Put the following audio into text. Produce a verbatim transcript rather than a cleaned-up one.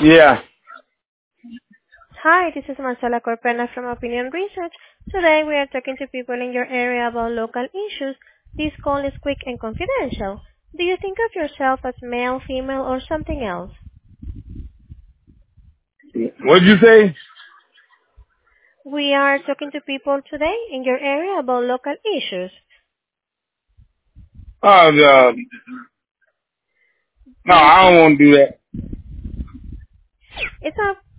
Yeah. Hi, this is Marcela Corpena from Opinion Research. Today we are talking to people in your area about local issues. This call is quick and confidential. Do you think of yourself as male, female, or something else? What'd you say? We are talking to people today in your area about local issues. Oh, uh, Do no, you I don't think want to do that. it's not